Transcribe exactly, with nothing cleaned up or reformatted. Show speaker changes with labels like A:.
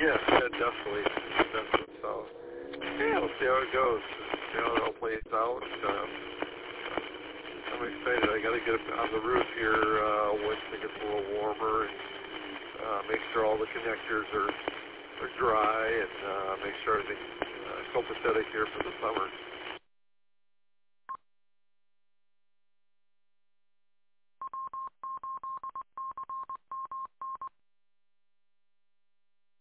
A: Yeah, yeah, definitely, definitely. So, yeah, we'll see how it goes. See how it all plays out. Um, I'm excited. I got to get on the roof here uh, once it gets a little warmer and uh, make sure all the connectors are, are dry and uh, make sure everything's uh, copacetic here for the summer.